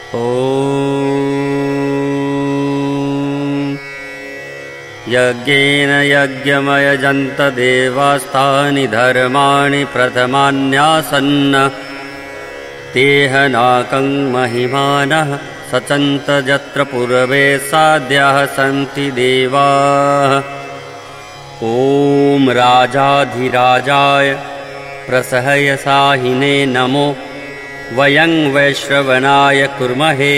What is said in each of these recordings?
ॐ यज्ञेन यज्ञमयजन्त देवास्तानि धर्माणि प्रथमान्यासन्न तेहनाकं महिमानः सचन्त यत्र पूर्वे साध्याः सन्ति देवाः। ॐ राजाधिराजाय प्रसहयसाहिने नमो वयं वैश्रवणाय कुर्महे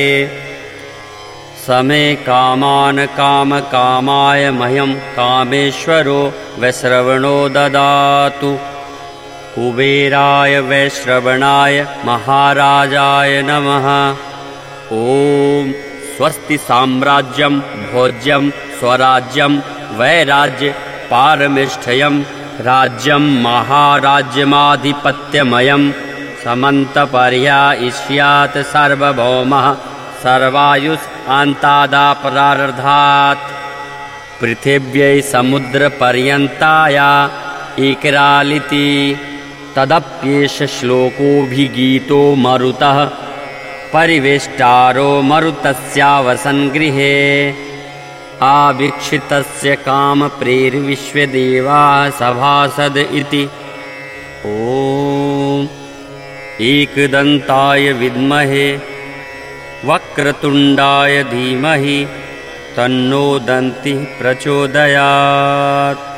समे कामान् कामकामाय मह्यं कामेश्वरो वैश्रवणो ददातु। कुबेराय वैश्रवणाय महाराजाय नमः। ॐ स्वस्ति साम्राज्यं भोज्यं स्वराज्यं वैराज्य पारमेष्ठ्यं राज्यं महाराज्यमाधिपत्यमयं समन्तपर्यायिष्यात् सार्वभौमः सर्वायुष्कान्तादापरार्धात्। पृथिव्यै समुद्रपर्यन्ताया एकरालिति तदप्येष श्लोकोऽभिगीतो मरुतः परिवेष्टारो मरुतस्यावसन्गृहे आवीक्षितस्य कामप्रेर्विश्वदेवाः सभासद इति। ॐ एकदन्ताय विद्महे वक्रतुण्डाय धीमहि तन्नो दन्तिः प्रचोदयात्।